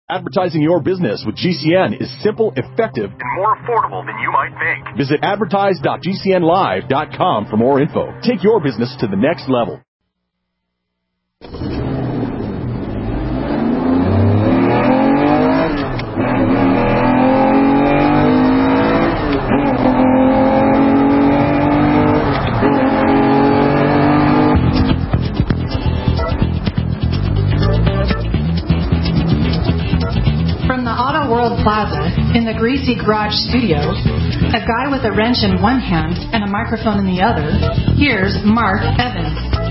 Advertising your business with GCN is simple, effective, and more affordable than you might think. Visit advertise.gcnlive.com for more info. Take your business to the next level. Plaza, in the Greasy Garage studio, a guy with a wrench in one hand and a microphone in the other, here's Mark Evans.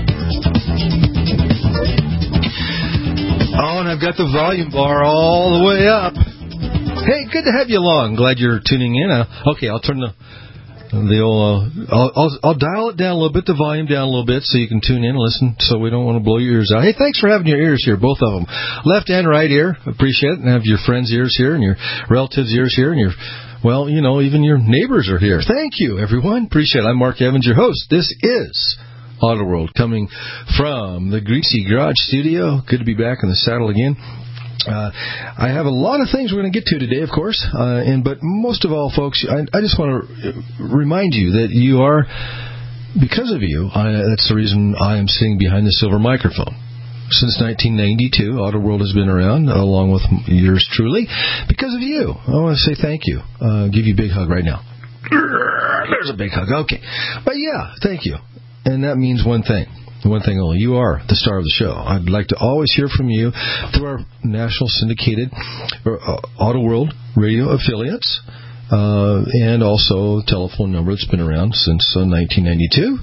Oh, and I've got the volume bar all the way up. Hey, good to have you along. Glad you're tuning in. Okay, I'll turn I'll dial it down a little bit, the volume down a little bit, so you can tune in and listen, so we don't want to blow your ears out. Hey, thanks for having your ears here, both of them. Left and right ear, appreciate it, and have your friends' ears here, and your relatives' ears here, and even your neighbors are here. Thank you, everyone. Appreciate it. I'm Mark Evans, your host. This is Auto World, coming from the Greasy Garage studio. Good to be back in the saddle again. I have a lot of things we're going to get to today, of course, but most of all, folks, I just want to remind you that you are, because of you, that's the reason I am sitting behind the silver microphone. Since 1992, Auto World has been around, along with yours truly, because of you. I want to say thank you. Give you a big hug right now. There's a big hug. Okay. But yeah, thank you. And that means one thing. One thing only. You are the star of the show. I'd like to always hear from you through our national syndicated Auto World radio affiliates, and also a telephone number that's been around since 1992,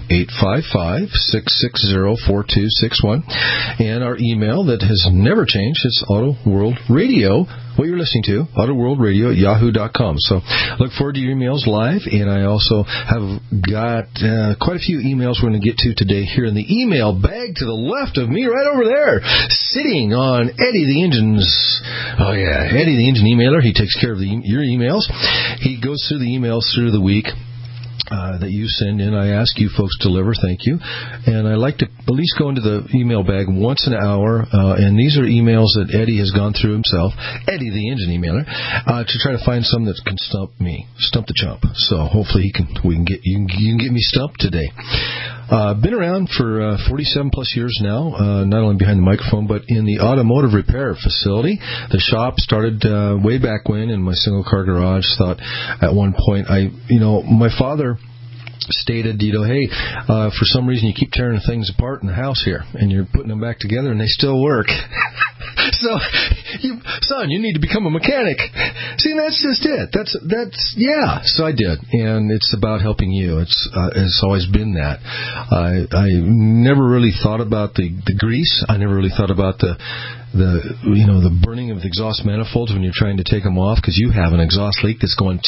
855-660-4261. And our email that has never changed is Auto World Radio. What you're listening to, autoworldradio@yahoo.com. So look forward to your emails live, and I also have got quite a few emails we're going to get to today here in the email bag to the left of me, right over there, sitting on Eddie the Engine's. Oh yeah, Eddie the Engine emailer. He takes care of your emails. He goes through the emails through the week that you send in. I ask you folks to deliver. Thank you. And I like to at least go into the email bag once an hour, and these are emails that Eddie has gone through himself, Eddie the Engine emailer, to try to find some that can stump the chump. So hopefully you can get me stumped today. Been around for 47 plus years now, not only behind the microphone, but in the automotive repair facility. The shop started way back when in my single car garage. Thought at one point, my father stated, hey, for some reason you keep tearing things apart in the house here, and you're putting them back together, and they still work. So, son, you need to become a mechanic. See, that's just it. That's So I did, and it's about helping you. It's always been that. I never really thought about the grease. I never really thought about the burning of the exhaust manifolds when you're trying to take them off because you have an exhaust leak that's going,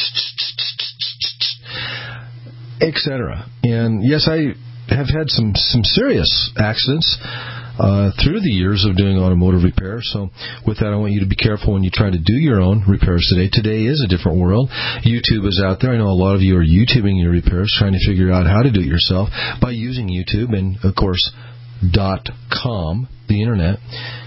etc. And yes, I have had some serious accidents through the years of doing automotive repair. So with that, I want you to be careful when you try to do your own repairs today. Today is a different world. YouTube is out there. I know a lot of you are YouTubing your repairs, trying to figure out how to do it yourself by using YouTube and, of course, .com, the Internet.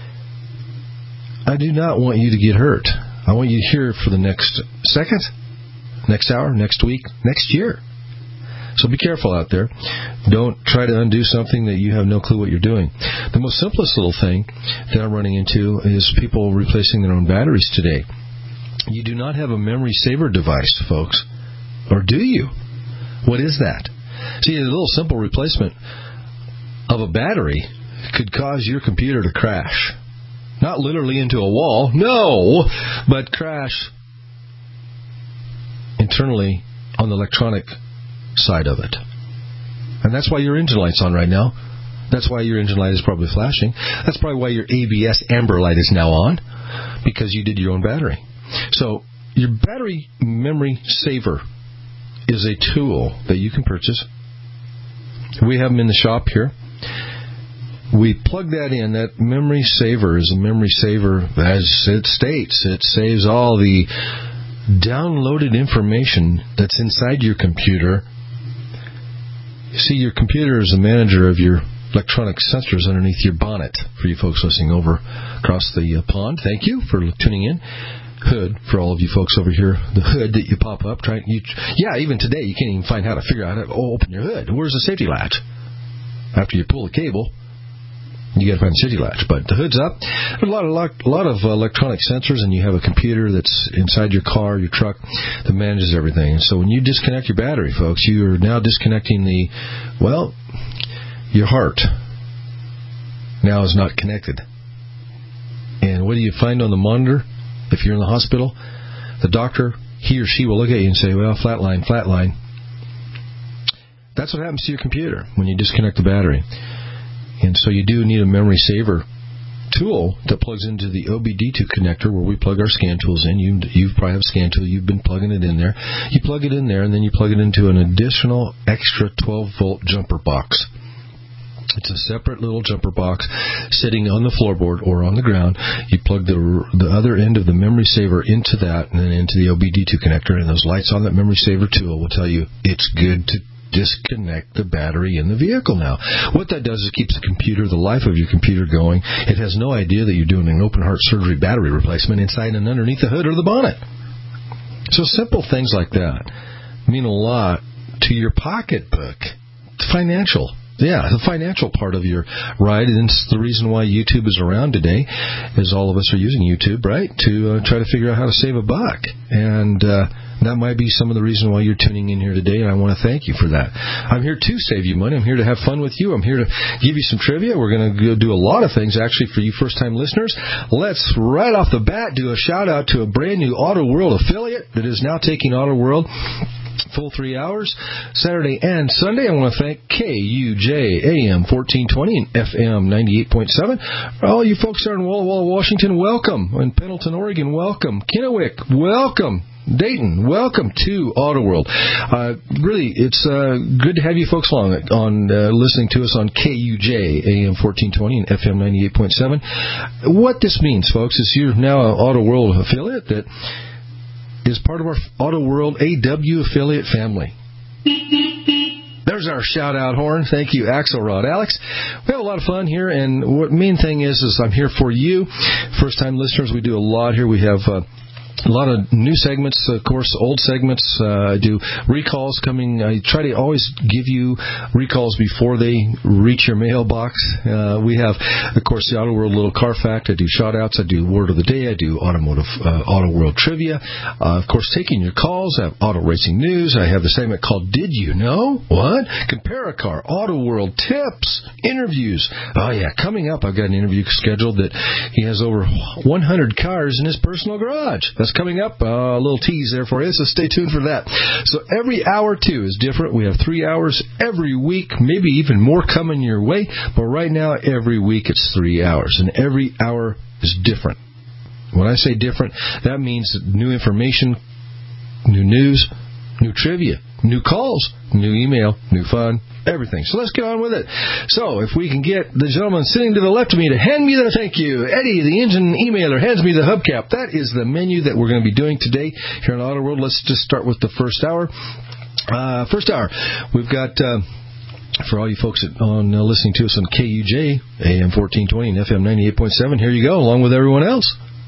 I do not want you to get hurt. I want you to hear for the next second, next hour, next week, next year. So be careful out there. Don't try to undo something that you have no clue what you're doing. The most simplest little thing that I'm running into is people replacing their own batteries today. You do not have a memory saver device, folks. Or do you? What is that? See, a little simple replacement of a battery could cause your computer to crash. Not literally into a wall, no, but crash internally on the electronic side of it. And that's why your engine light's on right now. That's why your engine light is probably flashing. That's probably why your ABS amber light is now on, because you did your own battery. So your battery memory saver is a tool that you can purchase. We have them in the shop here. We plug that in. That memory saver is a memory saver, as it states. It saves all the downloaded information that's inside your computer. You see, your computer is the manager of your electronic sensors underneath your bonnet for you folks listening over across the pond. Thank you for tuning in. Hood for all of you folks over here. The hood that you pop up. Even today you can't even find how to figure out how to open your hood. Where's the safety latch? After you pull the cable, you got to find the safety latch. But the hood's up. There's a lot of electronic sensors, and you have a computer that's inside your car, your truck, that manages everything. And so when you disconnect your battery, folks, you are now disconnecting your heart now is not connected. And what do you find on the monitor? If you're in the hospital, the doctor, he or she will look at you and say, well, flatline. That's what happens to your computer when you disconnect the battery. And so you do need a memory saver tool that plugs into the OBD2 connector where we plug our scan tools in. You probably have a scan tool. You've been plugging it in there. You plug it in there, and then you plug it into an additional extra 12-volt jumper box. It's a separate little jumper box sitting on the floorboard or on the ground. You plug the other end of the memory saver into that and then into the OBD2 connector, and those lights on that memory saver tool will tell you it's good to disconnect the battery in the vehicle now. What that does is it keeps the life of your computer going. It has no idea that you're doing an open heart surgery battery replacement inside and underneath the hood or the bonnet. So simple things like that mean a lot to your pocketbook. It's financial. Yeah, the financial part of your ride, and it's the reason why YouTube is around today, is all of us are using YouTube, right, to try to figure out how to save a buck. And that might be some of the reason why you're tuning in here today, and I want to thank you for that. I'm here to save you money. I'm here to have fun with you. I'm here to give you some trivia. We're going to do a lot of things, actually, for you first-time listeners. Let's, right off the bat, do a shout-out to a brand-new Auto World affiliate that is now taking Auto World full 3 hours, Saturday and Sunday. I want to thank KUJ AM 1420 and FM 98.7. All you folks there in Walla Walla, Washington, welcome. In Pendleton, Oregon, welcome. Kennewick, welcome. Dayton, welcome to Auto World. Really, it's good to have you folks on listening to us on KUJ AM 1420 and FM 98.7. What this means, folks, is you're now an Auto World affiliate that is part of our Auto World AW affiliate family. There's our shout-out horn. Thank you, Axelrod. Alex, we have a lot of fun here, and what main thing is I'm here for you. First-time listeners, we do a lot here. We have a lot of new segments, of course, old segments. I do recalls coming. I try to always give you recalls before they reach your mailbox. We have, of course, the Auto World Little Car Fact. I do shout-outs. I do Word of the Day. I do Auto World Trivia. Of course, taking your calls. I have Auto Racing News. I have the segment called Did You Know? What? Compare a Car. Auto World Tips. Interviews. Oh, yeah. Coming up, I've got an interview scheduled that he has over 100 cars in his personal garage. That's coming up. A little tease there for you, so stay tuned for that. So every hour, too, is different. We have 3 hours every week, maybe even more coming your way. But right now, every week, it's 3 hours, and every hour is different. When I say different, that means new information, new news, new trivia, new calls, new email, new fun, everything. So let's get on with it. So if we can get the gentleman sitting to the left of me to hand me the thank you. Eddie, the engine emailer, hands me the hubcap. That is the menu that we're going to be doing today here on Auto World. Let's just start with the first hour. First hour, we've got... for all you folks listening to us on KUJ, AM 1420 and FM 98.7, here you go, along with everyone else.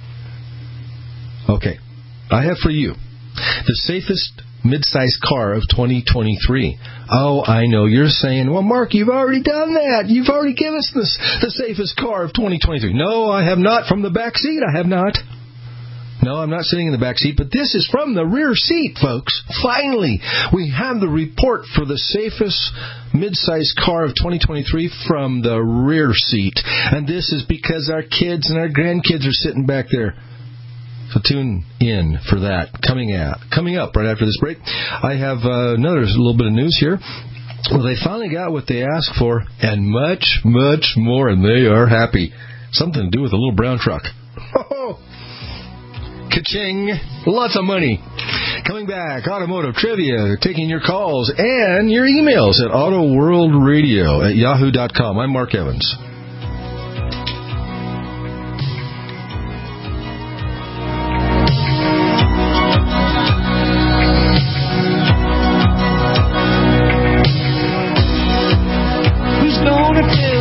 Okay. I have for you the safest mid-sized car of 2023. Oh, I know. You're saying, well, Mark, you've already done that. You've already given us the safest car of 2023. No, I have not. From the back seat, I have not. No, I'm not sitting in the back seat, but this is from the rear seat, folks. Finally, we have the report for the safest mid-sized car of 2023 from the rear seat. And this is because our kids and our grandkids are sitting back there. So tune in for that. Coming up right after this break, I have another little bit of news here. Well, they finally got what they asked for and much, much more, and they are happy. Something to do with a little brown truck. Ka-ching! Lots of money. Coming back, automotive trivia, taking your calls and your emails at autoworldradio@yahoo.com. I'm Mark Evans. Who's gonna tell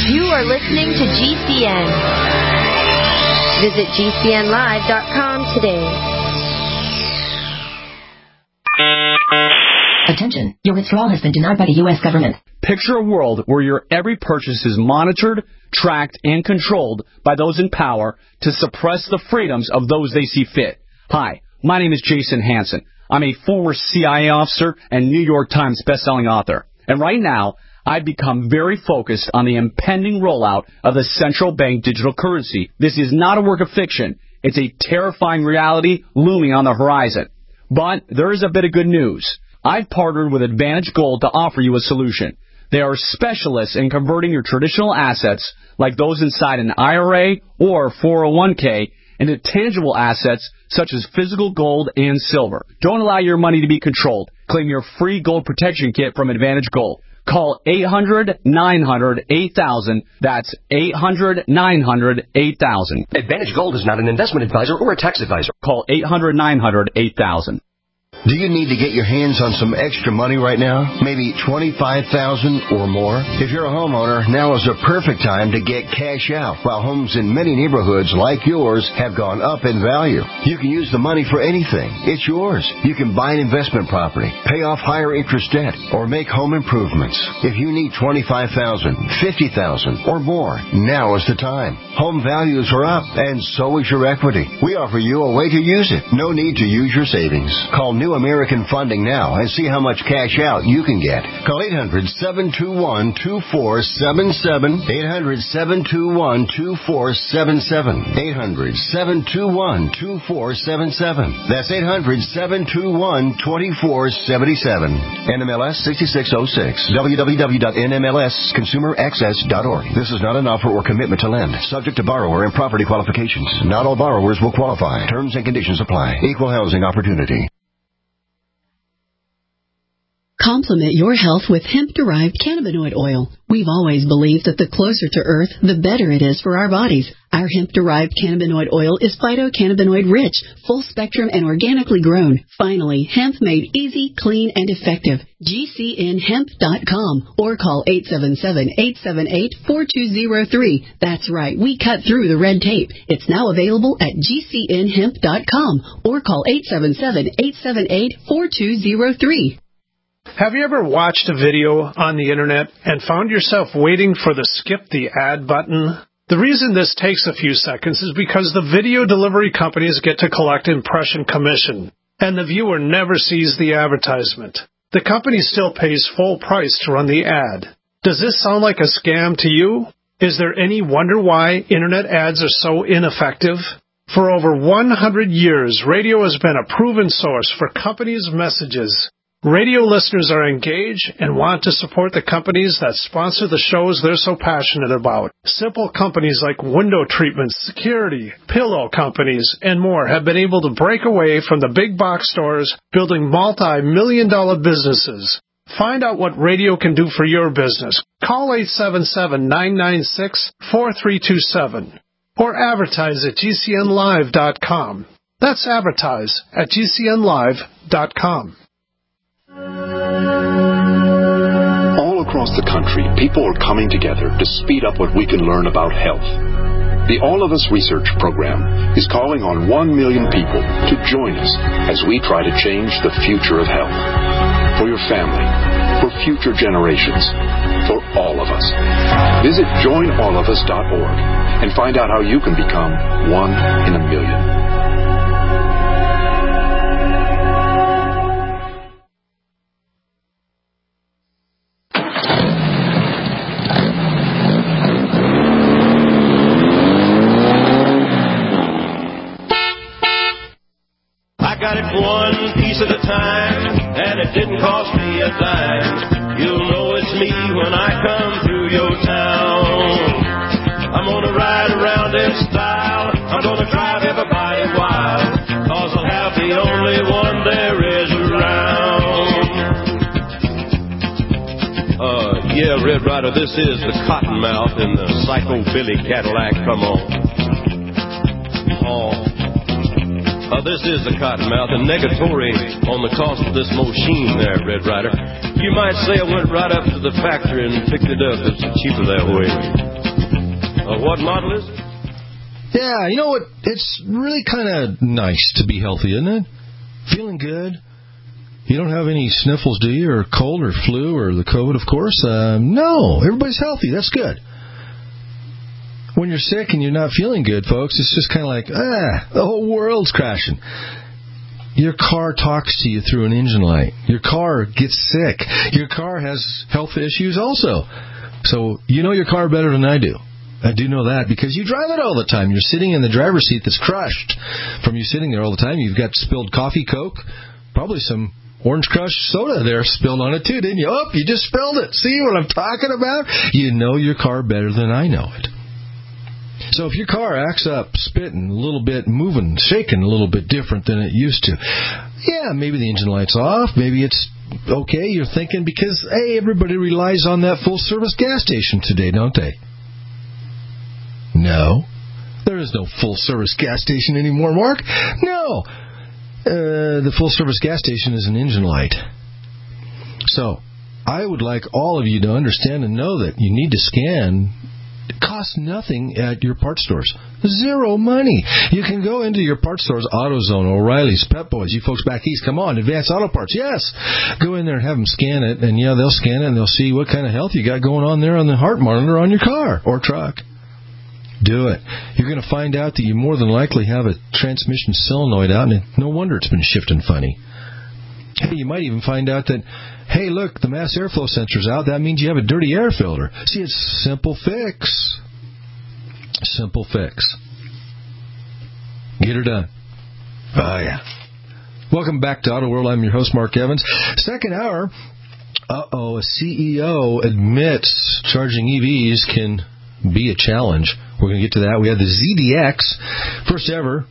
You are listening to GCN. Visit GCNlive.com today. Attention, your withdrawal has been denied by the U.S. government. Picture a world where your every purchase is monitored, tracked, and controlled by those in power to suppress the freedoms of those they see fit. Hi, my name is Jason Hansen. I'm a former CIA officer and New York Times bestselling author. And right now, I've become very focused on the impending rollout of the central bank digital currency. This is not a work of fiction. It's a terrifying reality looming on the horizon. But there is a bit of good news. I've partnered with Advantage Gold to offer you a solution. They are specialists in converting your traditional assets, like those inside an IRA or 401k, into tangible assets such as physical gold and silver. Don't allow your money to be controlled. Claim your free gold protection kit from Advantage Gold. Call 800-900-8000. That's 800-900-8000. Advantage Gold is not an investment advisor or a tax advisor. Call 800-900-8000. Do you need to get your hands on some extra money right now? Maybe $25,000 or more? If you're a homeowner, now is a perfect time to get cash out. While homes in many neighborhoods like yours have gone up in value, you can use the money for anything. It's yours. You can buy an investment property, pay off higher interest debt, or make home improvements. If you need $25,000, $50,000 or more, now is the time. Home values are up, and so is your equity. We offer you a way to use it. No need to use your savings. Call New American Funding now and see how much cash out you can get. Call 800-721-2477. 800-721-2477. 800-721-2477. That's 800-721-2477. NMLS 6606. www.nmlsconsumeraccess.org. This is not an offer or commitment to lend. Subject to borrower and property qualifications. Not all borrowers will qualify. Terms and conditions apply. Equal housing opportunity. Complement your health with hemp-derived cannabinoid oil. We've always believed that the closer to Earth, the better it is for our bodies. Our hemp-derived cannabinoid oil is phytocannabinoid-rich, full-spectrum, and organically grown. Finally, hemp made easy, clean, and effective. GCNhemp.com or call 877-878-4203. That's right, we cut through the red tape. It's now available at GCNhemp.com or call 877-878-4203. Have you ever watched a video on the internet and found yourself waiting for the skip the ad button? The reason this takes a few seconds is because the video delivery companies get to collect impression commission, and the viewer never sees the advertisement. The company still pays full price to run the ad. Does this sound like a scam to you? Is there any wonder why internet ads are so ineffective? For over 100 years, radio has been a proven source for companies' messages. Radio listeners are engaged and want to support the companies that sponsor the shows they're so passionate about. Simple companies like window treatments, security, pillow companies, and more have been able to break away from the big box stores, building multi-million-dollar businesses. Find out what radio can do for your business. Call 877-996-4327 or advertise at GCNlive.com. That's advertise at GCNlive.com. All across the country, people are coming together to speed up what we can learn about health. The All of Us Research Program is calling on 1 million people to join us as we try to change the future of health. For your family, for future generations, for all of us. Visit joinallofus.org and find out how you can become 1 in a million. Got it one piece at a time, and it didn't cost me a dime. You'll know it's me when I come through your town. I'm gonna ride around in style, I'm gonna drive everybody wild, 'cause I'll have the only one there is around. Yeah, Red Rider, this is the Cottonmouth in the Psycho Billy Cadillac, come on. This is the Cottonmouth, and negatory on the cost of this machine there, Red Rider. You might say I went right up to the factory and picked it up. It's cheaper that way. What model is it? Yeah, you know what? It's really kind of nice to be healthy, isn't it? Feeling good. You don't have any sniffles, do you? Or cold or flu or the COVID, of course? No. Everybody's healthy. That's good. When you're sick and you're not feeling good, folks, it's just kind of like, the whole world's crashing. Your car talks to you through an engine light. Your car gets sick. Your car has health issues also. So you know your car better than I do. I do know that because you drive it all the time. You're sitting in the driver's seat that's crushed from you sitting there all the time. You've got spilled coffee, Coke, probably some Orange Crush soda there spilled on it too, didn't you? Oh, you just spilled it. See what I'm talking about? You know your car better than I know it. So if your car acts up, spitting a little bit, moving, shaking a little bit different than it used to, yeah, maybe the engine light's off, maybe it's okay, you're thinking, because, hey, everybody relies on that full-service gas station today, don't they? No. There is no full-service gas station anymore, Mark. No. The full-service gas station is an engine light. So I would like all of you to understand and know that you need to scan. It costs nothing at your parts stores. Zero money. You can go into your parts stores, AutoZone, O'Reilly's, Pep Boys. You folks back east, come on, Advanced Auto Parts. Yes. Go in there and have them scan it, and yeah, they'll scan it, and they'll see what kind of health you got going on there on the heart monitor on your car or truck. Do it. You're going to find out that you more than likely have a transmission solenoid out, and no wonder it's been shifting funny. Hey, you might even find out that, hey, look, the mass airflow sensor's out. That means you have a dirty air filter. See, it's simple fix. Simple fix. Get her done. Oh, yeah. Welcome back to Auto World. I'm your host, Mark Evans. Second hour, a CEO admits charging EVs can be a challenge. We're going to get to that. We have the ZDX, first ever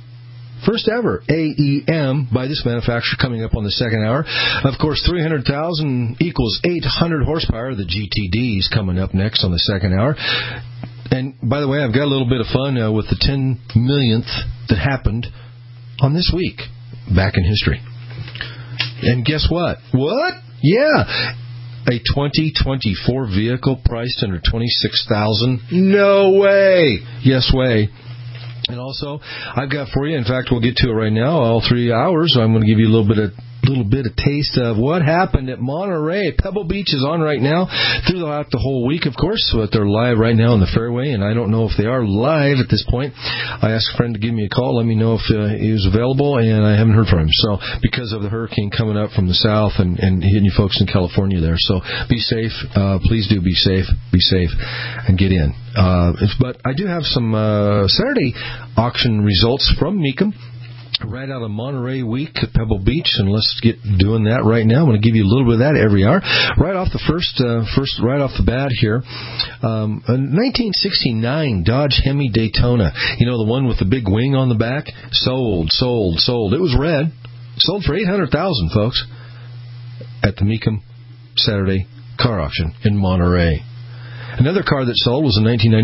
AEM by this manufacturer coming up on the second hour. Of course, 300,000 equals 800 horsepower. The GTD is coming up next on the second hour. And by the way, I've got a little bit of fun with the 10 millionth that happened on this week back in history. And guess what? What? Yeah. A 2024 vehicle priced under $26,000. No way. Yes way. And also, I've got for you, in fact, we'll get to it right now, all 3 hours. I'm going to give you a little bit of taste of what happened at Monterey. Pebble Beach is on right now throughout the whole week, of course. But they're live right now in the fairway, and I don't know if they are live at this point. I asked a friend to give me a call, let me know if he was available, and I haven't heard from him. So, because of the hurricane coming up from the south and hitting you folks in California there. So, be safe. Please do be safe. Be safe and get in. But I do have some Saturday auction results from Mecum right out of Monterey week at Pebble Beach, and let's get doing that right now. I'm going to give you a little bit of that every hour. Right off the right off the bat here, a 1969 Dodge Hemi Daytona. You know, the one with the big wing on the back? Sold. It was red. Sold for $800,000, folks, at the Mecum Saturday car auction in Monterey. Another car that sold was a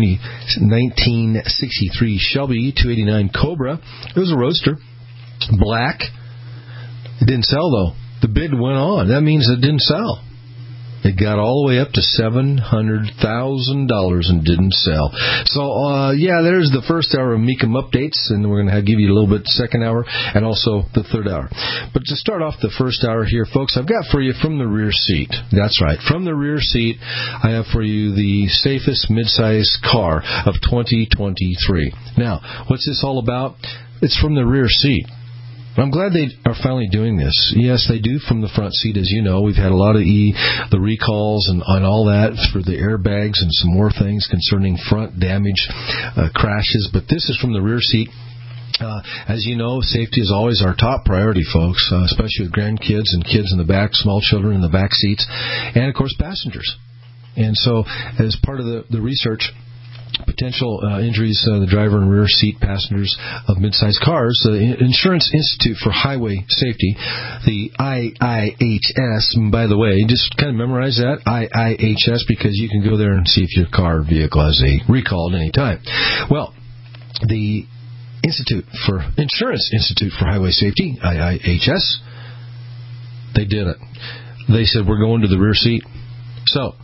1963 Shelby 289 Cobra. It was a roadster, black. It didn't sell, though. The bid went on. That means it didn't sell. It got all the way up to $700,000 and didn't sell. So, there's the first hour of Mecum updates, and we're going to give you a little bit second hour and also the third hour. But to start off the first hour here, folks, I've got for you from the rear seat. That's right. From the rear seat, I have for you the safest midsize car of 2023. Now, what's this all about? It's from the rear seat. I'm glad they are finally doing this. Yes, they do from the front seat, as you know. We've had a lot of the recalls and all that for the airbags and some more things concerning front damage, crashes. But this is from the rear seat. As you know, safety is always our top priority, folks, especially with grandkids and kids in the back, small children in the back seats, and, of course, passengers. And so as part of the research, potential injuries, the driver and rear seat passengers of mid-sized cars, the Insurance Institute for Highway Safety, the IIHS, by the way, just kind of memorize that, IIHS, because you can go there and see if your car or vehicle has a recall at any time. Well, the Insurance Institute for Highway Safety, IIHS, they did it. They said, we're going to the rear seat. So,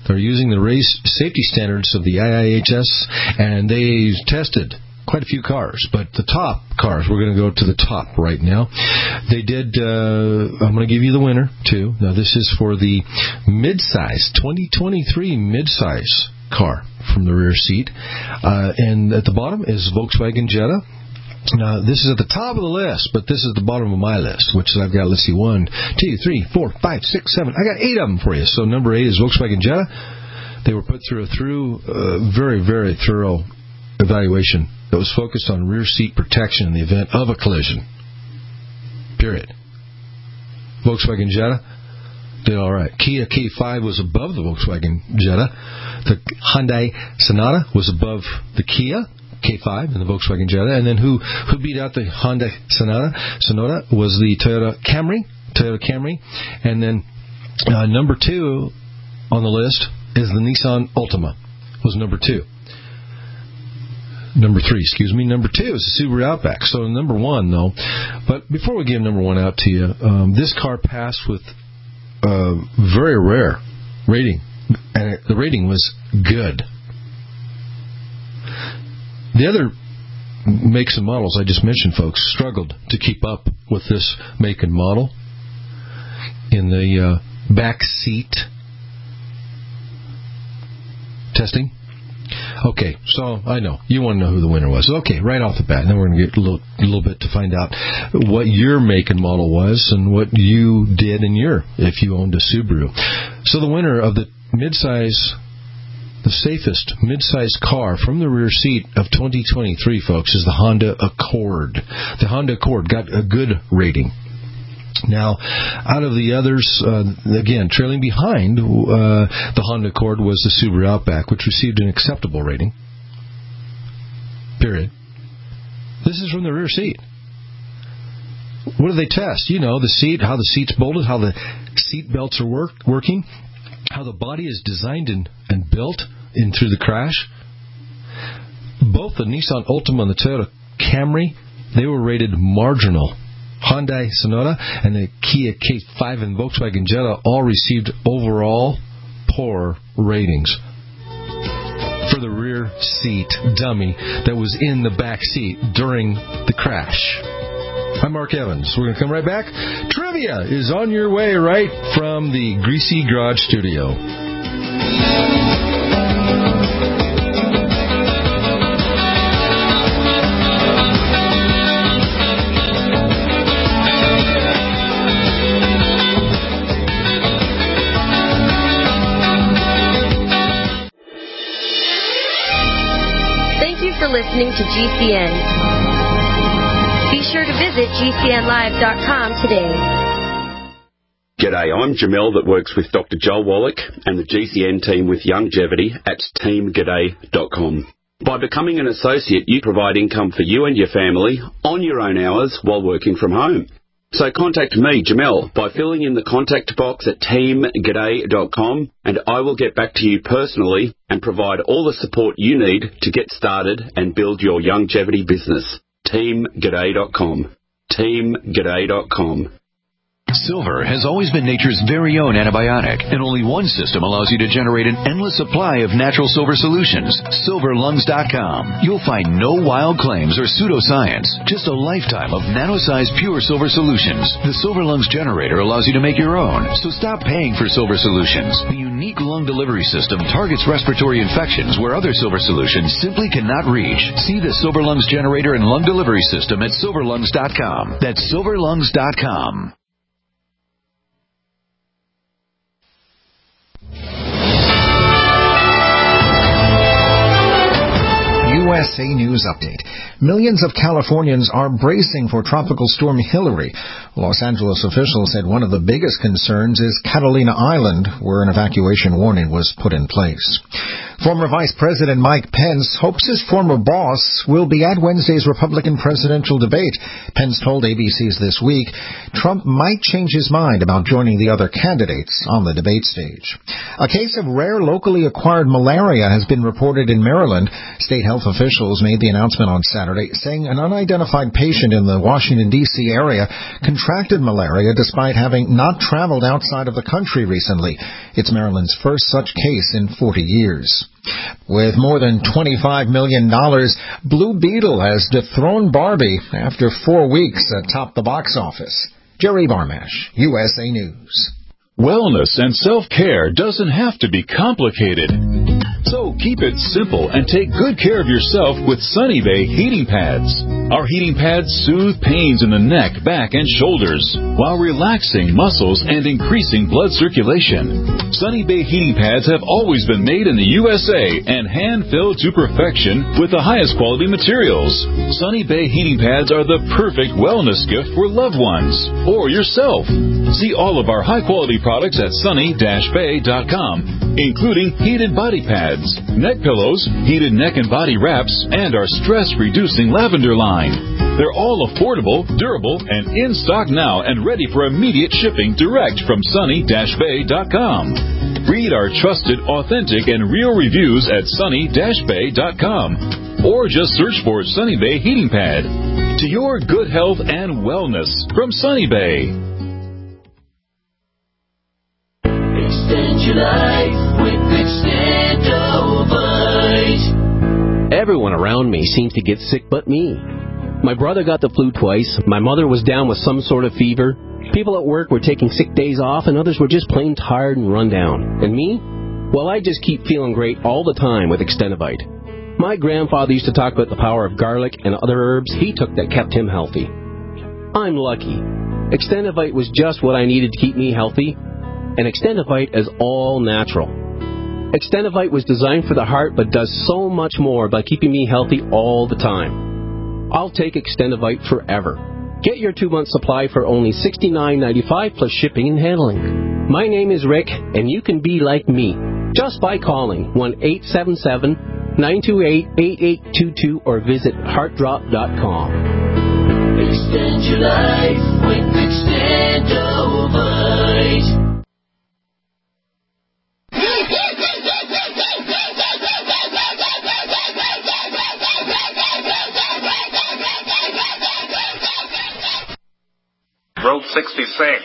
They're using the race safety standards of the IIHS, and they tested quite a few cars, but the top cars, we're going to go to the top right now. They did, I'm going to give you the winner, too. Now, this is for the midsize, 2023 midsize car from the rear seat. And at the bottom is Volkswagen Jetta. Now, this is at the top of the list, but this is the bottom of my list, which I've got, let's see, 1, 2, 3, 4, 5, 6, 7. I got 8 of them for you. So number 8 is Volkswagen Jetta. They were put through a very, very thorough evaluation that was focused on rear seat protection in the event of a collision. Period. Volkswagen Jetta did all right. Kia K5 was above the Volkswagen Jetta. The Hyundai Sonata was above the Kia K5 and the Volkswagen Jetta. And then who beat out the Hyundai Sonata was the Toyota Camry. And then number 2 on the list is the Nissan Altima. Was number 2. Number 3 is the Subaru Outback. So number 1, though. But before we give number 1 out to you, this car passed with a very rare rating. And the rating was good. The other makes and models I just mentioned, folks, struggled to keep up with this make and model. In the back seat testing. Okay, so I know. You want to know who the winner was. Okay, right off the bat. And then we're going to get a little bit to find out what your make and model was and what you did if you owned a Subaru. So the winner of the safest mid-size car from the rear seat of 2023, folks, is the Honda Accord. The Honda Accord got a good rating. Now, out of the others, again, trailing behind the Honda Accord was the Subaru Outback, which received an acceptable rating. Period. This is from the rear seat. What do they test? The seat, how the seat's bolted, how the seat belts are working, how the body is designed and built in through the crash. Both the Nissan Altima and the Toyota Camry, they were rated marginal. Hyundai Sonata and the Kia K5 and Volkswagen Jetta all received overall poor ratings for the rear seat dummy that was in the back seat during the crash. I'm Mark Evans. We're going to come right back. Trivia is on your way right from the Greasy Garage Studio. Listening to GCN. Be sure to visit GCNlive.com today. G'day, I'm Jamel that works with Dr. Joel Wallach and the GCN team with Longevity at teamg'day.com. By becoming an associate, you provide income for you and your family on your own hours while working from home. So contact me, Jamel, by filling in the contact box at teamg'day.com, and I will get back to you personally and provide all the support you need to get started and build your longevity business. teamg'day.com. teamg'day.com. Silver has always been nature's very own antibiotic, and only one system allows you to generate an endless supply of natural silver solutions. SilverLungs.com. You'll find no wild claims or pseudoscience, just a lifetime of nano-sized pure silver solutions. The Silver Lungs generator allows you to make your own, so stop paying for silver solutions. The unique lung delivery system targets respiratory infections where other silver solutions simply cannot reach. See the Silver Lungs generator and lung delivery system at SilverLungs.com. That's SilverLungs.com. USA News Update. Millions of Californians are bracing for Tropical Storm Hillary. Los Angeles officials said one of the biggest concerns is Catalina Island, where an evacuation warning was put in place. Former Vice President Mike Pence hopes his former boss will be at Wednesday's Republican presidential debate. Pence told ABC's This Week Trump might change his mind about joining the other candidates on the debate stage. A case of rare locally acquired malaria has been reported in Maryland. State health officials made the announcement on Saturday, saying an unidentified patient in the Washington, D.C. area contracted malaria despite having not traveled outside of the country recently. It's Maryland's first such case in 40 years. With more than $25 million, Blue Beetle has dethroned Barbie after 4 weeks atop the box office. Jerry Barmash, USA News. Wellness and self-care doesn't have to be complicated. So keep it simple and take good care of yourself with Sunny Bay heating pads. Our heating pads soothe pains in the neck, back, and shoulders while relaxing muscles and increasing blood circulation. Sunny Bay heating pads have always been made in the USA and hand-filled to perfection with the highest quality materials. Sunny Bay heating pads are the perfect wellness gift for loved ones or yourself. See all of our high-quality products at sunny-bay.com, including heated body pads, neck pillows, heated neck and body wraps, and our stress-reducing lavender line. They're all affordable, durable, and in stock now and ready for immediate shipping direct from sunny-bay.com. Read our trusted, authentic, and real reviews at sunny-bay.com. Or just search for Sunny Bay Heating Pad. To your good health and wellness from Sunny Bay. Extend your life with Extendovite. Everyone around me seems to get sick but me. My brother got the flu twice. My mother was down with some sort of fever. People at work were taking sick days off, and others were just plain tired and run down. And me? Well, I just keep feeling great all the time with Extendovite. My grandfather used to talk about the power of garlic and other herbs he took that kept him healthy. I'm lucky. Extendovite was just what I needed to keep me healthy. And Extendovite is all natural. Extendovite was designed for the heart but does so much more by keeping me healthy all the time. I'll take Extendovite forever. Get your 2-month supply for only $69.95 plus shipping and handling. My name is Rick, and you can be like me just by calling 1-877-928-8822 or visit heartdrop.com. Extend your life with Extendovite. Road 66.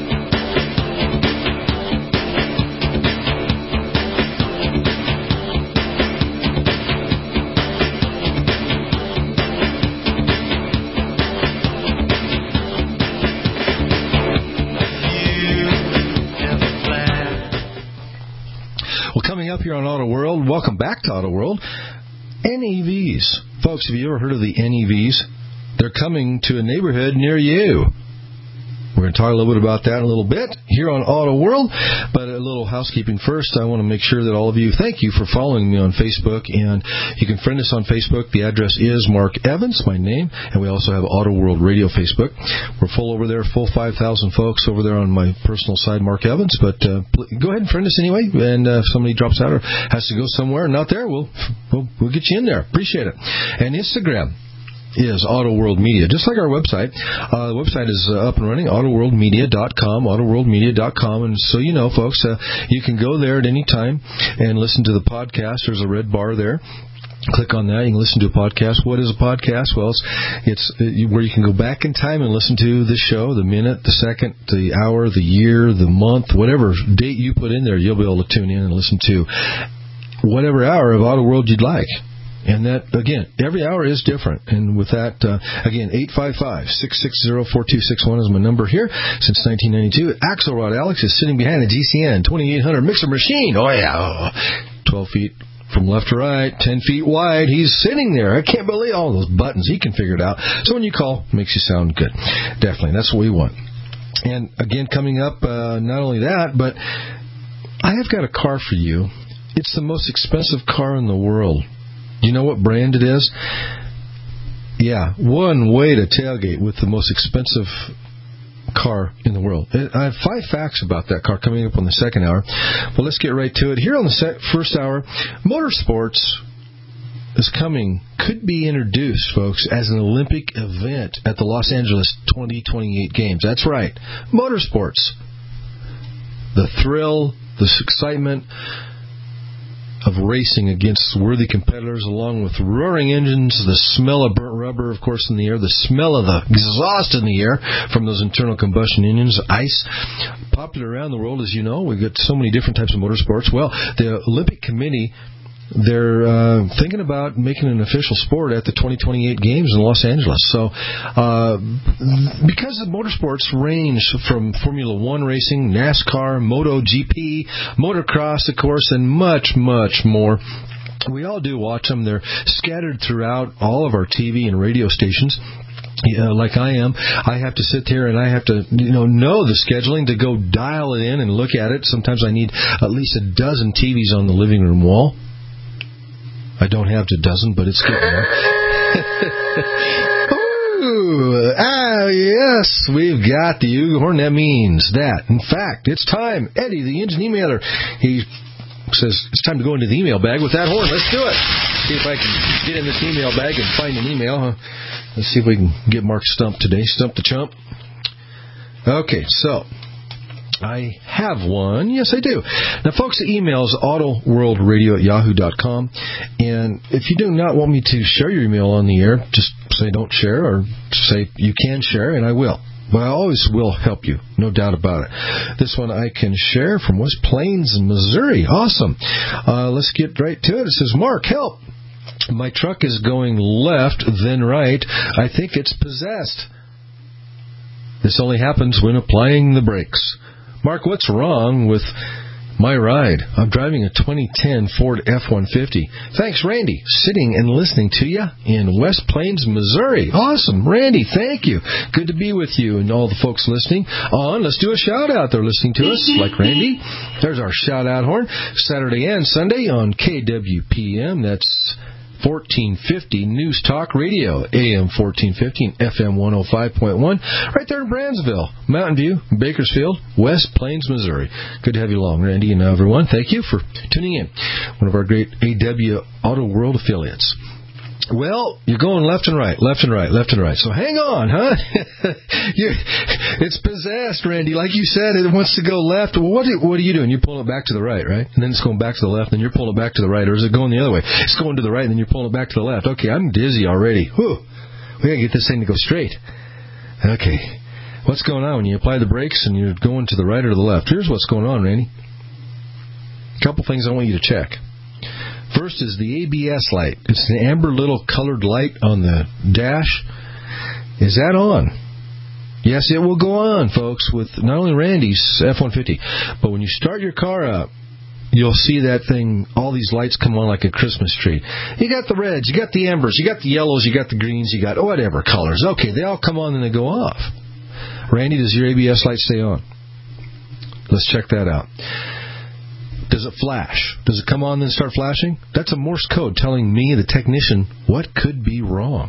Well, coming up here on Auto World, welcome back to Auto World. NEVs. Folks, have you ever heard of the NEVs? They're coming to a neighborhood near you. We're going to talk a little bit about that in a little bit here on Auto World, but a little housekeeping first. I want to make sure that all of you, thank you for following me on Facebook, and you can friend us on Facebook. The address is Mark Evans, my name, and we also have Auto World Radio Facebook. We're full over there, full 5,000 folks over there on my personal side, Mark Evans, but go ahead and friend us anyway, and if somebody drops out or has to go somewhere and not there, we'll get you in there. Appreciate it. And Instagram is Auto World Media, just like our website. The website is up and running, autoworldmedia.com, autoworldmedia.com, and so you know, folks, you can go there at any time and listen to the podcast. There's a red bar there. Click on that. You can listen to a podcast. What is a podcast? Well, it's where you can go back in time and listen to the show, the minute, the second, the hour, the year, the month, whatever date you put in there, you'll be able to tune in and listen to whatever hour of Auto World you'd like. And that, again, every hour is different. And with that, again, 855-660-4261 is my number here since 1992. Axelrod Alex is sitting behind the GCN 2800 mixer machine. Oh, yeah. 12 feet from left to right, 10 feet wide. He's sitting there. I can't believe all those buttons. He can figure it out. So when you call, it makes you sound good. Definitely. That's what we want. And, again, coming up, not only that, but I have got a car for you. It's the most expensive car in the world. Do you know what brand it is? Yeah, one way to tailgate with the most expensive car in the world. I have 5 facts about that car coming up on the second hour. But let's get right to it. Here on the first hour, motorsports is could be introduced, folks, as an Olympic event at the Los Angeles 2028 Games. That's right. Motorsports. The thrill, the excitement of racing against worthy competitors, along with roaring engines, the smell of burnt rubber, of course, in the air, the smell of the exhaust in the air from those internal combustion engines, ice. Popular around the world, as you know, we've got so many different types of motorsports. Well, the Olympic Committee, they're thinking about making an official sport at the 2028 Games in Los Angeles. So, because the motorsports range from Formula One racing, NASCAR, MotoGP, motocross, of course, and much, much more. We all do watch them. They're scattered throughout all of our TV and radio stations. Like I am, I have to sit there and I have to, know the scheduling to go dial it in and look at it. Sometimes I need at least a dozen TVs on the living room wall. I don't have a dozen, but it's getting there. Yes, we've got the Ughorn. That means that, in fact, it's time. Eddie, the engine emailer, he says it's time to go into the email bag with that horn. Let's do it. See if I can get in this email bag and find an email. Let's see if we can get Mark stumped today. Stump the chump. Okay, so I have one. Yes, I do. Now, folks, the email is autoworldradio@yahoo.com. And if you do not want me to share your email on the air, just say don't share or say you can share, and I will. But I always will help you, no doubt about it. This one I can share from West Plains, Missouri. Awesome. Let's get right to it. It says, Mark, help. My truck is going left, then right. I think it's possessed. This only happens when applying the brakes. Mark, what's wrong with my ride? I'm driving a 2010 Ford F-150. Thanks, Randy. Sitting and listening to you in West Plains, Missouri. Awesome. Randy, thank you. Good to be with you and all the folks listening on. Let's do a shout-out. They're listening to us, like Randy. There's our shout-out horn. Saturday and Sunday on KWPM. That's 1450 News Talk Radio, AM 1450 and FM 105.1, right there in Brandsville, Mountain View, Bakersfield, West Plains, Missouri. Good to have you along, Randy, and everyone. Thank you for tuning in. One of our great AW Auto World affiliates. Well, you're going left and right, left and right, left and right. So hang on, huh? It's possessed, Randy. Like you said, it wants to go left. Well, what are you doing? You're pulling it back to the right, right? And then it's going back to the left, and you're pulling it back to the right. Or is it going the other way? It's going to the right, and then you're pulling it back to the left. Okay, I'm dizzy already. Whew. We got to get this thing to go straight. Okay. What's going on when you apply the brakes and you're going to the right or to the left? Here's what's going on, Randy. A couple things I want you to check. First is the ABS light. It's an amber little colored light on the dash. Is that on? Yes, it will go on, folks, with not only Randy's F-150, but when you start your car up, you'll see that thing, all these lights come on like a Christmas tree. You got the reds, you got the ambers, you got the yellows, you got the greens, you got whatever colors. Okay, they all come on and they go off. Randy, does your ABS light stay on? Let's check that out. Does it flash? Does it come on and then start flashing? That's a Morse code telling me, the technician, what could be wrong.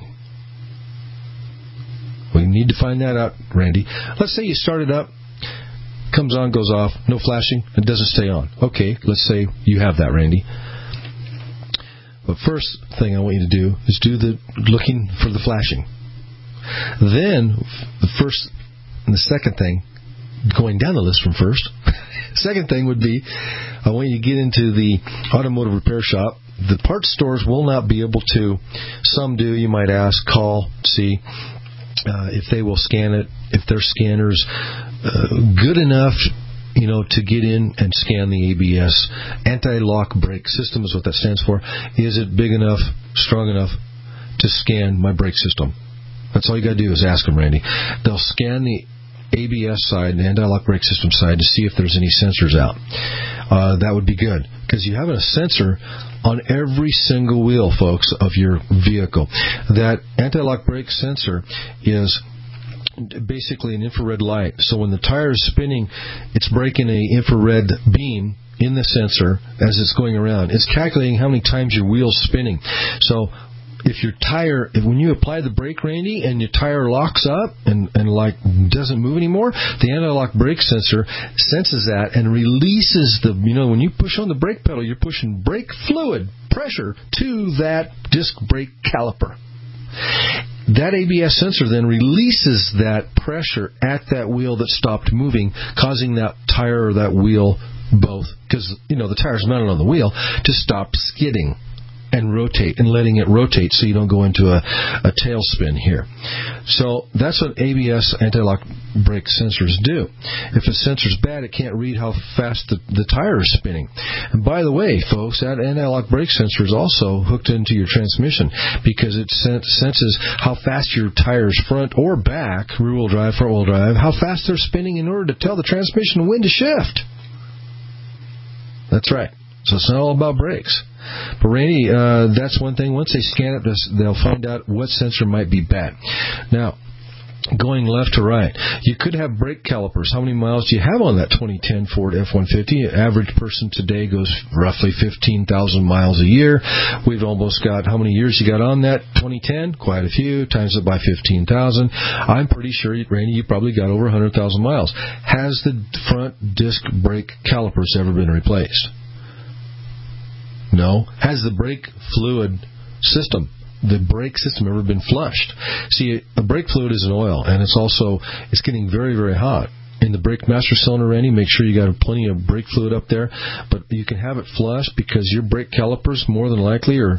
We need to find that out, Randy. Let's say you start it up, comes on, goes off, no flashing, it doesn't stay on. Okay, let's say you have that, Randy. But first thing I want you to do is do the looking for the flashing. Then, the first and the second thing, going down the list from first, second thing would be, I want you to get into the automotive repair shop. The parts stores will not be able to. Some do. You might ask, call, see if they will scan it. If their scanner's good enough, to get in and scan the ABS. Anti-lock brake system is what that stands for. Is it big enough, strong enough to scan my brake system? That's all you got to do is ask them, Randy. They'll scan the ABS side and anti-lock brake system side to see if there's any sensors out. That would be good, because you have a sensor on every single wheel, folks, of your vehicle. That anti-lock brake sensor is basically an infrared light. So when the tire is spinning, it's breaking an infrared beam in the sensor as it's going around. It's calculating how many times your wheel's spinning. So when you apply the brake, Randy, and your tire locks up and like doesn't move anymore, the anti-lock brake sensor senses that and releases when you push on the brake pedal, you're pushing brake fluid pressure to that disc brake caliper. That ABS sensor then releases that pressure at that wheel that stopped moving, causing that tire or that wheel both, because the tire's mounted on the wheel, to stop skidding and rotate, and letting it rotate so you don't go into a tailspin here. So that's what ABS anti-lock brake sensors do. If a sensor's bad, it can't read how fast the tire is spinning. And by the way, folks, that anti-lock brake sensor is also hooked into your transmission because it senses how fast your tires, front or back, rear-wheel drive, front-wheel drive, how fast they're spinning in order to tell the transmission when to shift. That's right. So it's not all about brakes. But Randy, that's one thing. Once they scan it, they'll find out what sensor might be bad. Now, going left to right, you could have brake calipers. How many miles do you have on that 2010 Ford F-150? An average person today goes roughly 15,000 miles a year. We've almost got, how many years you got on that 2010? Quite a few. Times it by 15,000. I'm pretty sure, Randy, you probably got over 100,000 miles. Has the front disc brake calipers ever been replaced? No. Has the brake fluid system, the brake system, ever been flushed? See, a brake fluid is an oil, and it's getting very, very hot. In the brake master cylinder, Randy, make sure you got plenty of brake fluid up there, but you can have it flushed because your brake calipers more than likely there's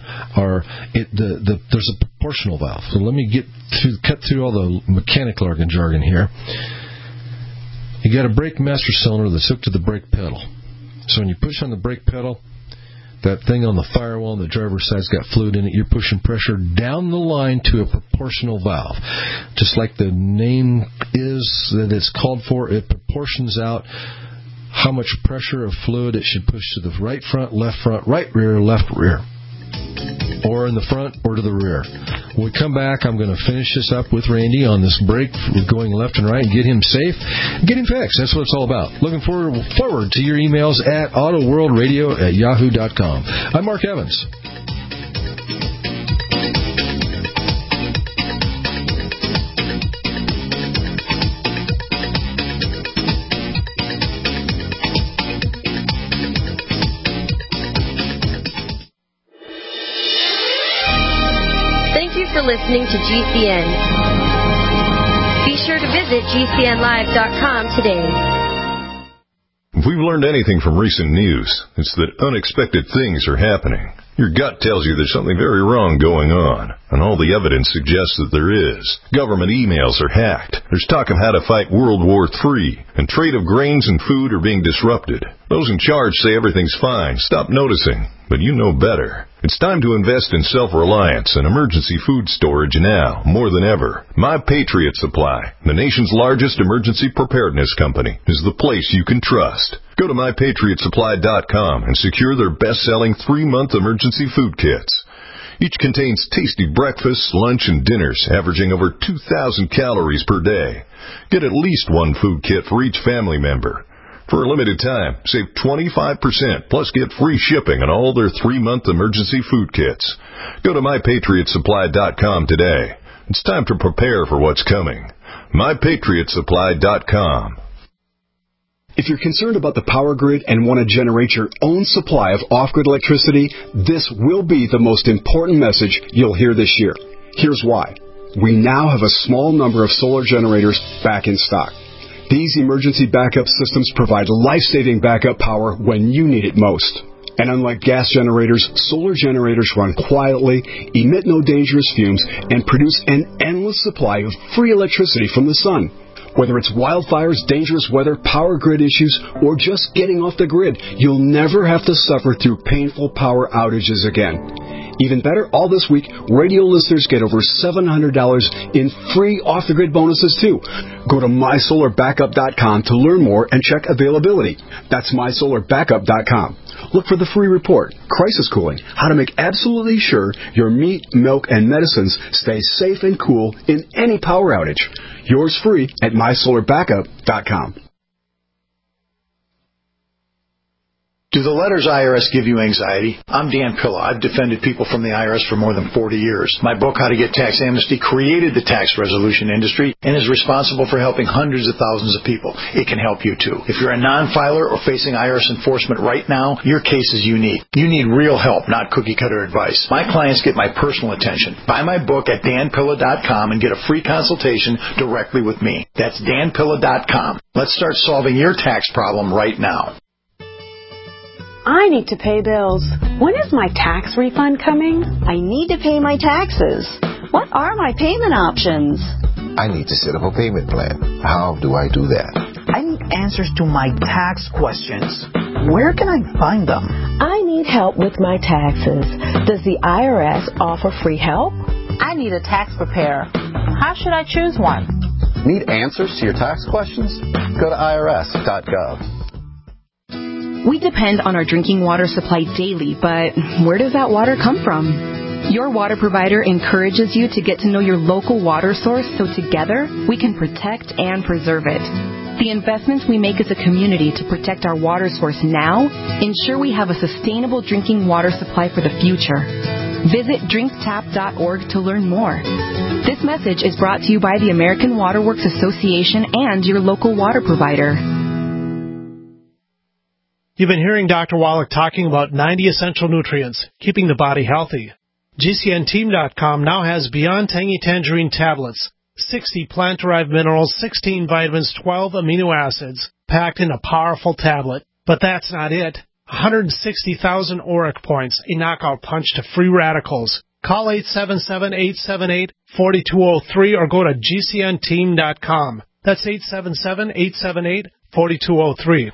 a proportional valve. So let me cut through all the mechanical jargon here. You got a brake master cylinder that's hooked to the brake pedal. So when you push on the brake pedal, that thing on the firewall on the driver's side's got fluid in it. You're pushing pressure down the line to a proportional valve. Just like the name is that it's called for, it proportions out how much pressure of fluid it should push to the right front, right rear, left rear. Or in the front or to the rear. When we come back, I'm going to finish this up with Randy on this break, going left and right, and get him safe, get him fixed. That's what it's all about. Looking forward to your emails at autoworldradio@yahoo.com. I'm Mark Evans. Listening to GCN. Be sure to visit GCNlive.com today. If we've learned anything from recent news, it's that unexpected things are happening. Your gut tells you there's something very wrong going on, and all the evidence suggests that there is. Government emails are hacked. There's talk of how to fight World War III, and trade of grains and food are being disrupted. Those in charge say everything's fine. Stop noticing. But you know better. It's time to invest in self-reliance and emergency food storage now, more than ever. My Patriot Supply, the nation's largest emergency preparedness company, is the place you can trust. Go to MyPatriotSupply.com and secure their best-selling 3-month emergency food kits. Each contains tasty breakfasts, lunch, and dinners, averaging over 2,000 calories per day. Get at least one food kit for each family member. For a limited time, save 25%, plus get free shipping on all their 3-month emergency food kits. Go to MyPatriotSupply.com today. It's time to prepare for what's coming. MyPatriotSupply.com. If you're concerned about the power grid and want to generate your own supply of off-grid electricity, this will be the most important message you'll hear this year. Here's why. We now have a small number of solar generators back in stock. These emergency backup systems provide life-saving backup power when you need it most. And unlike gas generators, solar generators run quietly, emit no dangerous fumes, and produce an endless supply of free electricity from the sun. Whether it's wildfires, dangerous weather, power grid issues, or just getting off the grid, you'll never have to suffer through painful power outages again. Even better, all this week, radio listeners get over $700 in free off-the-grid bonuses, too. Go to MySolarBackup.com to learn more and check availability. That's MySolarBackup.com. Look for the free report, Crisis Cooling, how to make absolutely sure your meat, milk, and medicines stay safe and cool in any power outage. Yours free at MySolarBackup.com. Do the letters IRS give you anxiety? I'm Dan Pilla. I've defended people from the IRS for more than 40 years. My book, How to Get Tax Amnesty, created the tax resolution industry and is responsible for helping hundreds of thousands of people. It can help you too. If you're a non-filer or facing IRS enforcement right now, your case is unique. You need real help, not cookie-cutter advice. My clients get my personal attention. Buy my book at danpilla.com and get a free consultation directly with me. That's danpilla.com. Let's start solving your tax problem right now. I need to pay bills. When is my tax refund coming? I need to pay my taxes. What are my payment options? I need to set up a payment plan. How do I do that? I need answers to my tax questions. Where can I find them? I need help with my taxes. Does the IRS offer free help? I need a tax preparer. How should I choose one? Need answers to your tax questions? Go to irs.gov. We depend on our drinking water supply daily, but where does that water come from? Your water provider encourages you to get to know your local water source so together we can protect and preserve it. The investments we make as a community to protect our water source now ensure we have a sustainable drinking water supply for the future. Visit drinktap.org to learn more. This message is brought to you by the American Water Works Association and your local water provider. You've been hearing Dr. Wallach talking about 90 essential nutrients, keeping the body healthy. GCNteam.com now has Beyond Tangy Tangerine tablets, 60 plant-derived minerals, 16 vitamins, 12 amino acids, packed in a powerful tablet. But that's not it. 160,000 ORAC points, a knockout punch to free radicals. Call 877-878-4203 or go to GCNteam.com. That's 877-878-4203.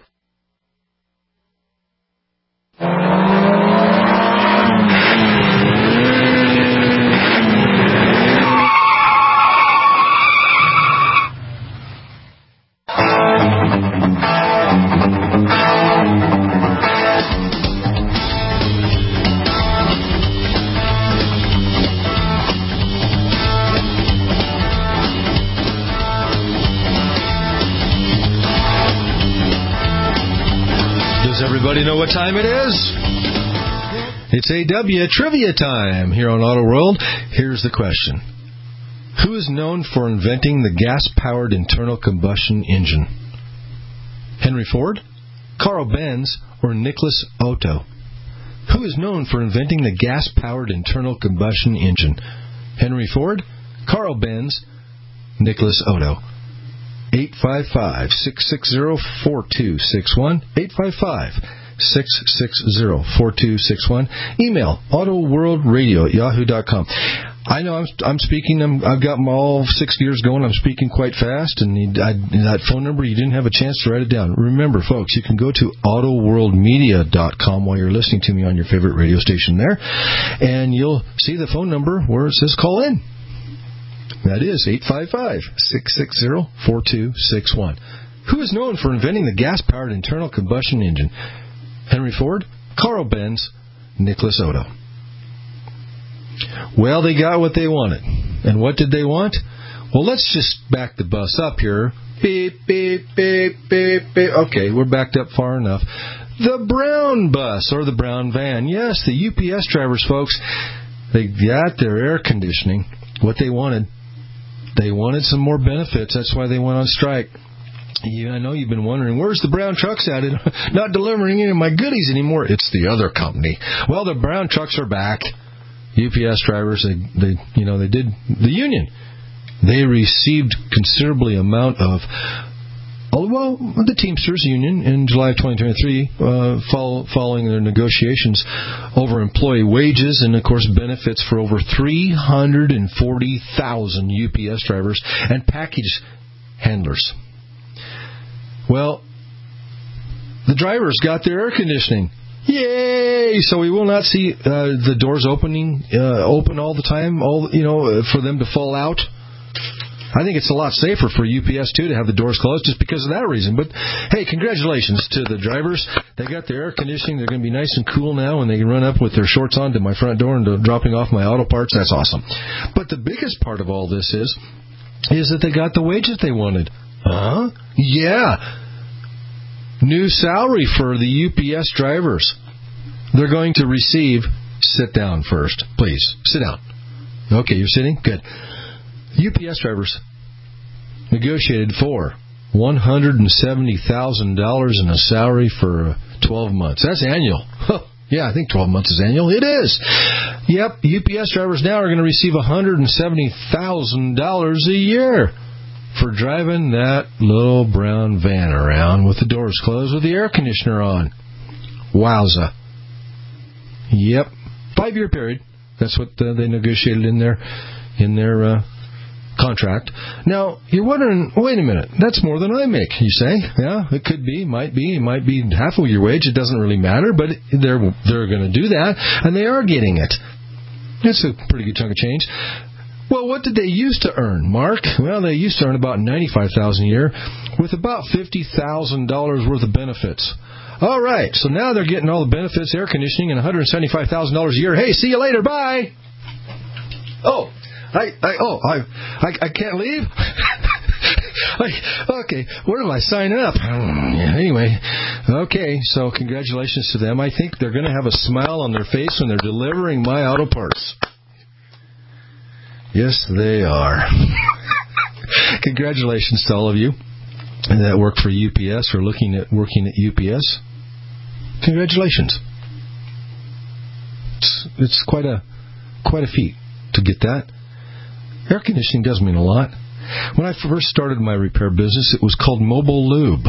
Everybody know what time it is? It's AW Trivia time here on Auto World. Here's the question. Who is known for inventing the gas-powered internal combustion engine? Henry Ford, Carl Benz, or Nicholas Otto? Who is known for inventing the gas-powered internal combustion engine? Henry Ford, Carl Benz, Nicholas Otto. 855-660-4261. 855-660-4261. Email autoworldradio@yahoo.com. I know I'm speaking. I've got them all 6 gears going. I'm speaking quite fast, and that phone number, you didn't have a chance to write it down. Remember, folks, you can go to autoworldmedia.com while you're listening to me on your favorite radio station there, and you'll see the phone number where it says call in. That is 855-660-4261. Who is known for inventing the gas-powered internal combustion engine? Henry Ford, Carl Benz, Nicholas Otto. Well, they got what they wanted. And what did they want? Well, let's just back the bus up here. Beep, beep, beep, beep, beep. Okay, we're backed up far enough. The brown bus, or the brown van. Yes, the UPS drivers, folks, they got their air conditioning. What they wanted some more benefits. That's why they went on strike. Yeah, I know you've been wondering, where's the brown trucks at? Not delivering any of my goodies anymore. It's the other company. Well, the brown trucks are back. UPS drivers, they did the union. They received considerably amount of, the Teamsters Union in July of 2023, following their negotiations over employee wages and, of course, benefits for over 340,000 UPS drivers and package handlers. Well, the drivers got their air conditioning. Yay! So we will not see the doors open all the time, for them to fall out. I think it's a lot safer for UPS, too, to have the doors closed just because of that reason. But, hey, congratulations to the drivers. They got their air conditioning. They're going to be nice and cool now, and they can run up with their shorts on to my front door and dropping off my auto parts. That's awesome. But the biggest part of all this is that they got the wages they wanted. Yeah. New salary for the UPS drivers. They're going to receive... Sit down first, please. Sit down. Okay, you're sitting? Good. UPS drivers negotiated for $170,000 in a salary for 12 months. That's annual. Yeah, I think 12 months is annual. It is. Yep, UPS drivers now are going to receive $170,000 a year for driving that little brown van around with the doors closed with the air conditioner on. Wowza. Yep. 5-year period. That's what they negotiated in their contract. Now, you're wondering, wait a minute, that's more than I make, you say? Yeah, it could be, might be half of your wage. It doesn't really matter, but they're going to do that, and they are getting it. That's a pretty good chunk of change. Well, what did they used to earn, Mark? Well, they used to earn about $95,000 a year with about $50,000 worth of benefits. All right, so now they're getting all the benefits, air conditioning, and $175,000 a year. Hey, see you later. Bye. Oh, I can't leave? Okay, where do I sign up? Anyway, okay, so congratulations to them. I think they're going to have a smile on their face when they're delivering my auto parts. Yes, they are. Congratulations to all of you that work for UPS or working at UPS. Congratulations. It's quite a feat to get that. Air conditioning does mean a lot. When I first started my repair business, it was called Mobile Lube.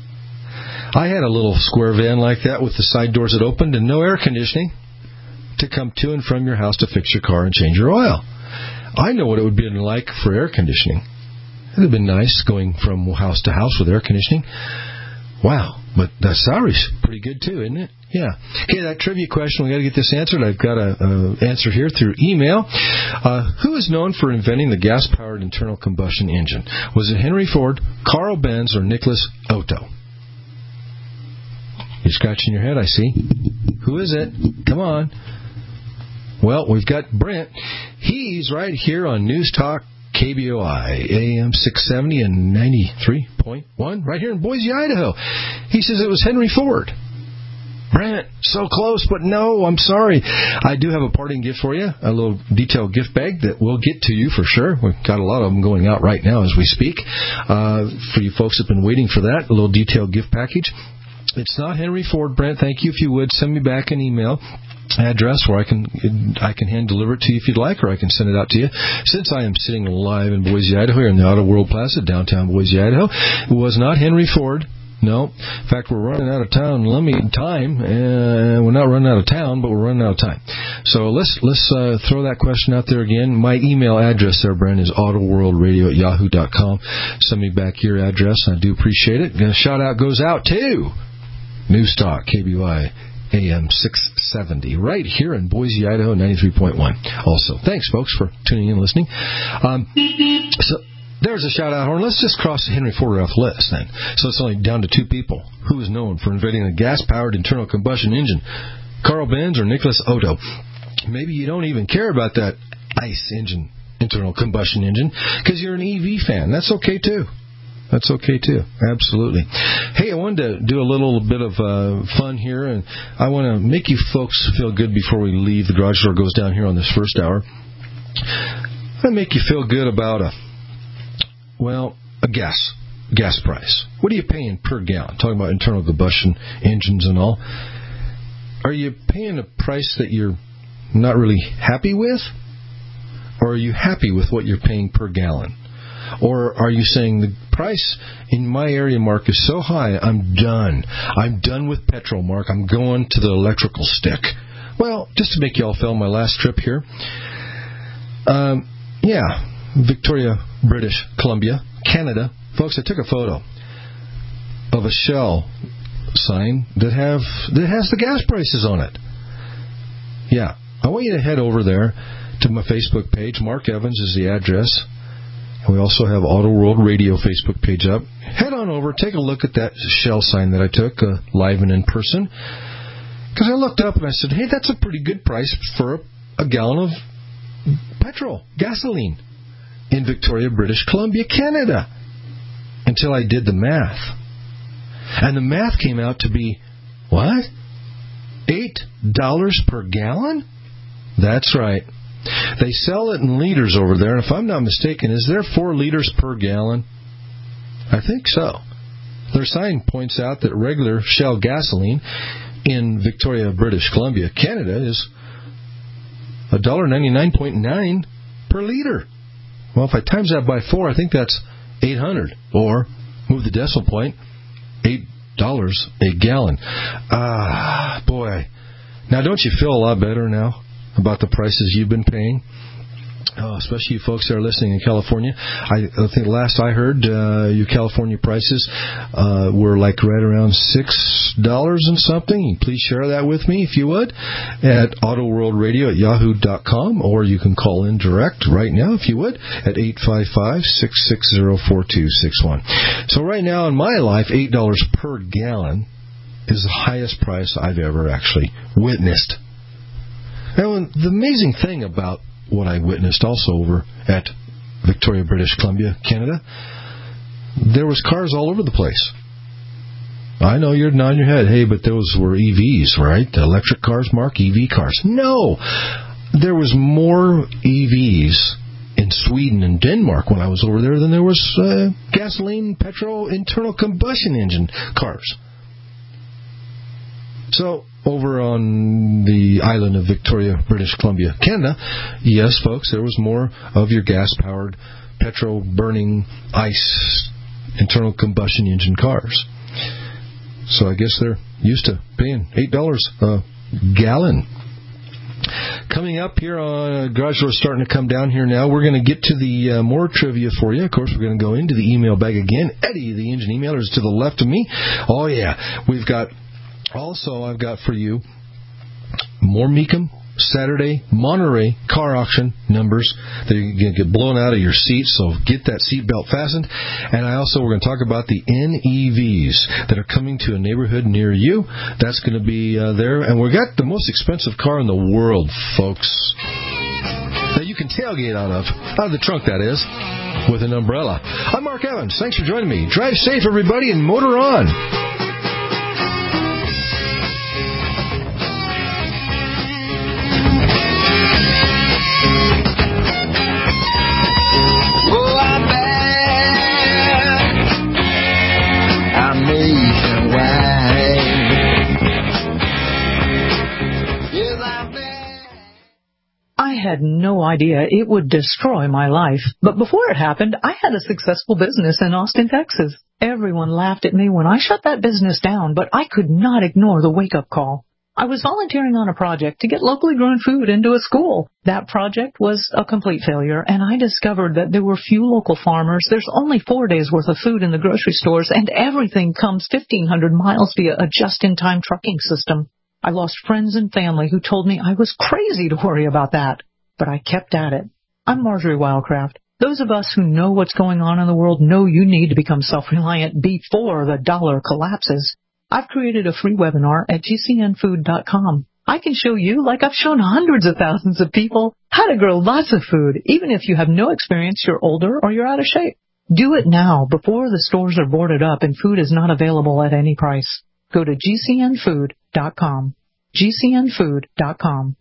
I had a little square van like that with the side doors that opened and no air conditioning to come to and from your house to fix your car and change your oil. I know what it would be like for air conditioning. It would have been nice going from house to house with air conditioning. Wow, but that salary's pretty good too, isn't it? Yeah. Okay, that trivia question, we got to get this answered. I've got an answer here through email. Who is known for inventing the gas-powered internal combustion engine? Was it Henry Ford, Carl Benz, or Nicholas Otto? You're scratching your head, I see. Who is it? Come on. Well, we've got Brent. He's right here on News Talk KBOI, AM 670 and 93.1, right here in Boise, Idaho. He says it was Henry Ford. Brent, so close, but no, I'm sorry. I do have a parting gift for you, a little detailed gift bag that we'll get to you for sure. We've got a lot of them going out right now as we speak. For you folks that have been waiting for that, a little detailed gift package. It's not Henry Ford, Brent. Thank you. If you would, send me back an email address where I can hand deliver it to you if you'd like, or I can send it out to you. Since I am sitting live in Boise, Idaho, here in the Auto World Plaza, downtown Boise, Idaho, it was not Henry Ford. No. In fact, we're running out of time. We're not running out of town, but we're running out of time. So let's throw that question out there again. My email address there, Brent, is autoworldradio@yahoo.com. Send me back your address. I do appreciate it. A shout out goes out to News Talk, KBOI, AM 670, right here in Boise, Idaho, 93.1. Also, thanks, folks, for tuning in and listening. So there's a shout-out horn. Let's just cross Henry Ford off the list, then. So it's only down to two people. Who is known for inventing a gas-powered internal combustion engine? Carl Benz or Nicholas Otto? Maybe you don't even care about that ICE engine, internal combustion engine, because you're an EV fan. That's okay, too. That's okay, too. Absolutely. Hey, I wanted to do a little bit of fun here, and I want to make you folks feel good before we leave. The garage door goes down here on this first hour. I want to make you feel good about a gas price. What are you paying per gallon? Talking about internal combustion engines and all. Are you paying a price that you're not really happy with? Or are you happy with what you're paying per gallon? Or are you saying the price in my area, Mark, is so high, I'm done. I'm done with petrol, Mark. I'm going to the electrical stick. Well, just to make you all feel my last trip here. Victoria, British Columbia, Canada. Folks, I took a photo of a Shell sign that has the gas prices on it. Yeah. I want you to head over there to my Facebook page. Mark Evans is the address. And we also have Auto World Radio Facebook page up. Head on over, take a look at that Shell sign that I took live and in person. Because I looked up and I said, hey, that's a pretty good price for a gallon of petrol, gasoline, in Victoria, British Columbia, Canada. Until I did the math. And the math came out to be, what? $8 per gallon? That's right. They sell it in liters over there, and if I'm not mistaken, is there 4 liters per gallon? I think so. Their sign points out that regular Shell gasoline in Victoria, British Columbia, Canada, is $1.99.9 per liter. Well, if I times that by 4, I think that's 800, or move the decimal point, $8 a gallon. Boy. Now, don't you feel a lot better now about the prices you've been paying? Especially you folks that are listening in California. I think last I heard, your California prices were like right around $6 and something. Please share that with me if you would at autoworldradio@yahoo.com, or you can call in direct right now if you would at 855-660-4261. So right now in my life, $8 per gallon is the highest price I've ever actually witnessed. Now, the amazing thing about what I witnessed also over at Victoria, British Columbia, Canada, there was cars all over the place. I know you're nodding your head, hey, but those were EVs, right? The electric cars, Mark, EV cars. No! There was more EVs in Sweden and Denmark when I was over there than there was gasoline, petrol, internal combustion engine cars. So, over on the island of Victoria, British Columbia, Canada, yes, folks, there was more of your gas-powered, petrol-burning, ICE, internal combustion engine cars. So I guess they're used to paying $8 a gallon. Coming up here on Garage Door, starting to come down here now. We're going to get to the more trivia for you. Of course, we're going to go into the email bag again. Eddie, the engine emailer, is to the left of me. Oh, yeah. I've got for you more Mecum Saturday Monterey car auction numbers. They're going to get blown out of your seat, so get that seatbelt fastened. And we're going to talk about the NEVs that are coming to a neighborhood near you. That's going to be there. And we've got the most expensive car in the world, folks, that you can tailgate out of the trunk, that is, with an umbrella. I'm Mark Evans. Thanks for joining me. Drive safe, everybody, and motor on. I had no idea it would destroy my life. But before it happened, I had a successful business in Austin, Texas. Everyone laughed at me when I shut that business down, but I could not ignore the wake-up call. I was volunteering on a project to get locally grown food into a school. That project was a complete failure, and I discovered that there were few local farmers. There's only 4 days' worth of food in the grocery stores, and everything comes 1,500 miles via a just-in-time trucking system. I lost friends and family who told me I was crazy to worry about that. But I kept at it. I'm Marjorie Wildcraft. Those of us who know what's going on in the world know you need to become self-reliant before the dollar collapses. I've created a free webinar at gcnfood.com. I can show you, like I've shown hundreds of thousands of people, how to grow lots of food, even if you have no experience, you're older, or you're out of shape. Do it now, before the stores are boarded up and food is not available at any price. Go to gcnfood.com. gcnfood.com.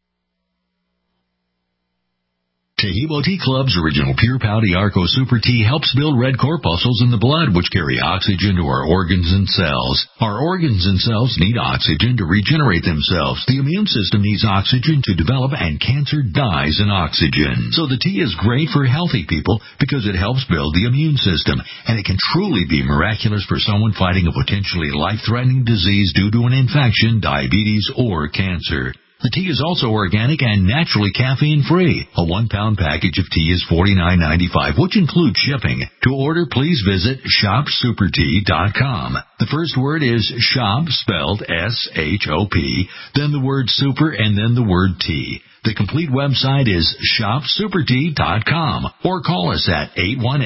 Taheebo Tea Club's original Pure Pouty Arco Super Tea helps build red corpuscles in the blood, which carry oxygen to our organs and cells. Our organs and cells need oxygen to regenerate themselves. The immune system needs oxygen to develop, and cancer dies in oxygen. So the tea is great for healthy people because it helps build the immune system, and it can truly be miraculous for someone fighting a potentially life-threatening disease due to an infection, diabetes, or cancer. The tea is also organic and naturally caffeine-free. A 1-pound package of tea is $49.95, which includes shipping. To order, please visit shopsupertea.com. The first word is shop, spelled S-H-O-P, then the word super, and then the word tea. The complete website is shopsupertea.com, or call us at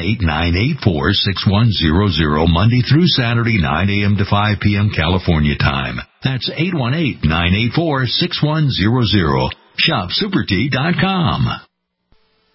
818-984-6100 Monday through Saturday, 9 a.m. to 5 p.m. California time. That's 818-984-6100. Shopsupertea.com.